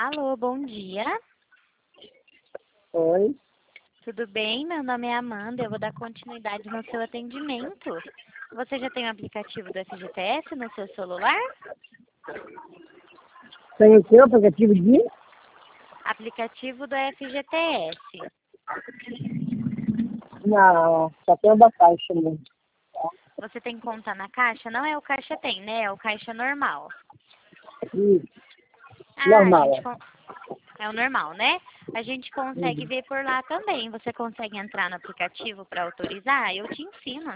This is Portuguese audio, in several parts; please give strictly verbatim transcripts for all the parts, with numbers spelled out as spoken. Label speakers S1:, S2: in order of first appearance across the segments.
S1: Alô, bom dia.
S2: Oi.
S1: Tudo bem? Meu nome é Amanda. Eu vou dar continuidade no seu atendimento. Você já tem o aplicativo do F G T S no seu celular?
S2: Tem o seu aplicativo de?
S1: Aplicativo do F G T S.
S2: Não, só tem o da Caixa mesmo.
S1: Você tem conta na Caixa? Não é o Caixa Tem, né? É o Caixa normal.
S2: Isso.
S1: Ah,
S2: Normal,
S1: a gente
S2: é.
S1: con- é o normal, né? A gente consegue
S2: Uhum.
S1: ver por lá também. Você consegue entrar no aplicativo para autorizar? Eu te ensino.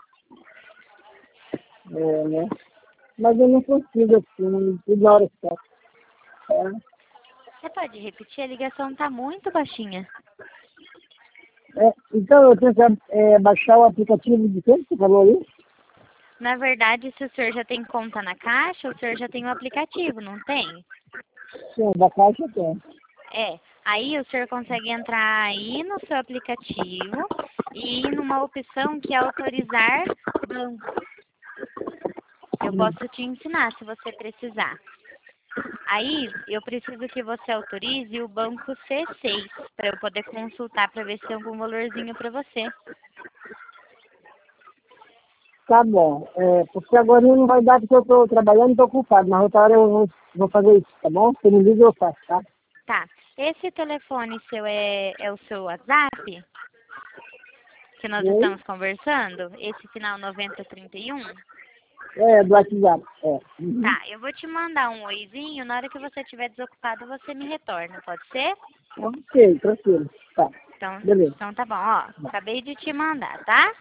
S2: É, né? Mas eu não consigo, assim, tudo na hora certa. É.
S1: Você pode repetir? A ligação tá muito baixinha.
S2: É, então eu tenho que é, baixar o aplicativo de quem você falou aí?
S1: Na verdade, se o senhor já tem conta na Caixa, o senhor já tem o aplicativo, não tem?
S2: Sim, da Caixa tem.
S1: É. Aí o senhor consegue entrar aí no seu aplicativo e ir numa opção que é autorizar banco. Eu posso te ensinar se você precisar. Aí eu preciso que você autorize o banco C seis para eu poder consultar para ver se tem algum valorzinho para você.
S2: Tá bom. É, porque agora não vai dar porque eu estou trabalhando e estou ocupado, mas outra hora eu vou, vou fazer isso, tá bom? Você me liga e eu faço, tá?
S1: Tá. Esse telefone seu é, é o seu WhatsApp? Que nós
S2: Oi?
S1: estamos conversando? Esse final noventa trinta e um?
S2: É, do WhatsApp. É. Uhum.
S1: Tá, eu vou te mandar um oizinho, na hora que você estiver desocupado, você me retorna, pode ser?
S2: Ok, tranquilo. Tá.
S1: Então,
S2: Beleza.
S1: então tá bom, ó. Acabei de te mandar, tá?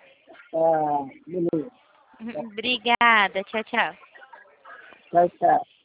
S2: Ah, beleza.
S1: Obrigada, tchau, tchau.
S2: Tchau, tchau.